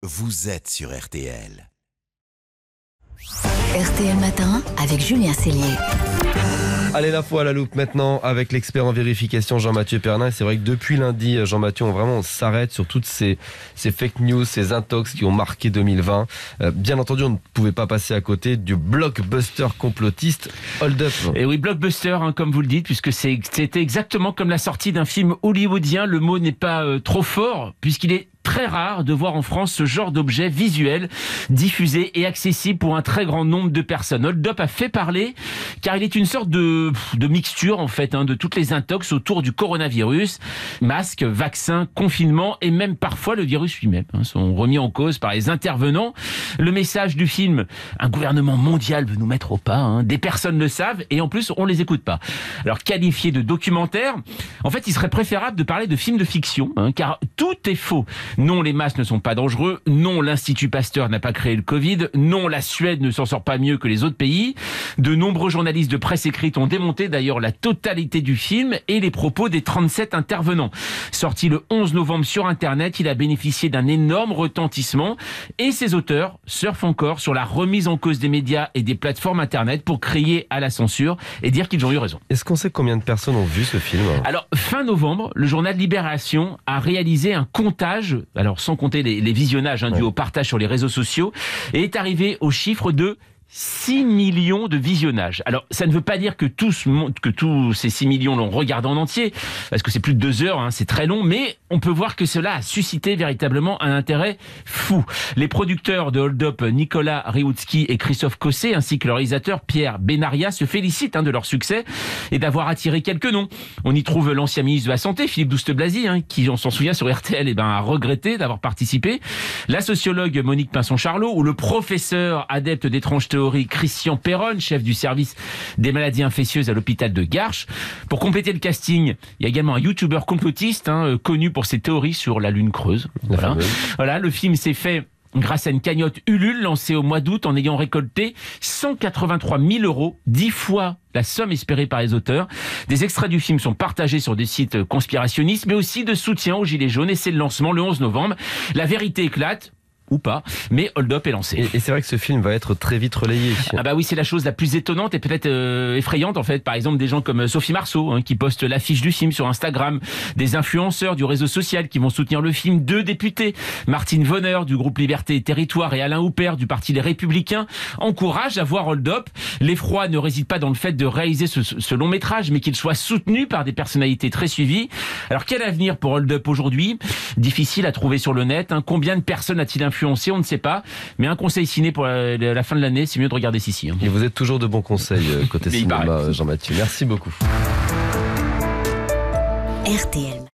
vous êtes sur RTL. RTL Matin avec Julien Cellier. Allez, l'info à la loupe maintenant avec l'expert en vérification Jean-Mathieu Pernin. Et c'est vrai que depuis lundi, Jean-Mathieu, on s'arrête sur toutes ces fake news, ces intox qui ont marqué 2020. Bien entendu, on ne pouvait pas passer à côté du blockbuster complotiste Hold Up. Et oui, blockbuster, comme vous le dites, puisque c'était exactement comme la sortie d'un film hollywoodien. Le mot n'est pas trop fort, puisqu'il est très rare de voir en France ce genre d'objet visuel diffusé et accessible pour un très grand nombre de personnes. Hold Up a fait parler car il est une sorte de mixture en fait de toutes les intox autour du coronavirus. Masques, vaccins, confinement et même parfois le virus lui-même sont remis en cause par les intervenants. Le message du film, un gouvernement mondial veut nous mettre au pas, des personnes le savent et en plus on les écoute pas. Alors qualifié de documentaire, en fait il serait préférable de parler de film de fiction car tout est faux. Non, les masques ne sont pas dangereux. Non, l'Institut Pasteur n'a pas créé le Covid. Non, la Suède ne s'en sort pas mieux que les autres pays. De nombreux journalistes de presse écrite ont démonté d'ailleurs la totalité du film et les propos des 37 intervenants. Sorti le 11 novembre sur Internet, il a bénéficié d'un énorme retentissement et ses auteurs surfent encore sur la remise en cause des médias et des plateformes Internet pour crier à la censure et dire qu'ils ont eu raison. Est-ce qu'on sait combien de personnes ont vu ce film ? Alors, fin novembre, le journal Libération a réalisé un comptage, alors sans compter les visionnages dus au partage sur les réseaux sociaux, et est arrivé au chiffre de 6 millions de visionnages. Alors, ça ne veut pas dire que tous ces 6 millions l'ont regardé en entier, parce que c'est plus de 2 heures, c'est très long, mais on peut voir que cela a suscité véritablement un intérêt fou. Les producteurs de Hold Up, Nicolas Rioutski et Christophe Cossé, ainsi que le réalisateur Pierre Benaria, se félicitent de leur succès et d'avoir attiré quelques noms. On y trouve l'ancien ministre de la Santé, Philippe Douste-Blazy, qui, on s'en souvient sur RTL, a regretté d'avoir participé, la sociologue Monique Pinson-Charlot, ou le professeur adepte d'étranges théories Christian Perron, chef du service des maladies infectieuses à l'hôpital de Garches. Pour compléter le casting, il y a également un youtubeur complotiste connu pour ses théories sur la Lune creuse. Voilà, le film s'est fait grâce à une cagnotte Ulule lancée au mois d'août en ayant récolté 183 000 €, 10 fois la somme espérée par les auteurs. Des extraits du film sont partagés sur des sites conspirationnistes, mais aussi de soutien aux Gilets jaunes, et c'est le lancement le 11 novembre. La vérité éclate, ou pas, mais Hold Up est lancé. Et c'est vrai que ce film va être très vite relayé. Ah bah oui, c'est la chose la plus étonnante et peut-être effrayante en fait. Par exemple, des gens comme Sophie Marceau qui postent l'affiche du film sur Instagram, des influenceurs du réseau social qui vont soutenir le film, 2 députés, Martine Vonner du groupe Liberté et Territoire et Alain Houpert du Parti Les Républicains, encouragent à voir Hold Up. L'effroi ne réside pas dans le fait de réaliser ce long métrage, mais qu'il soit soutenu par des personnalités très suivies. Alors quel avenir pour Hold Up aujourd'hui ? Difficile à trouver sur le net. Combien de personnes a-t-il influencé ? On ne sait pas, mais un conseil ciné pour la fin de l'année, c'est mieux de regarder Sissi. Et vous êtes toujours de bons conseils côté cinéma, Jean-Mathieu. Merci beaucoup. RTL.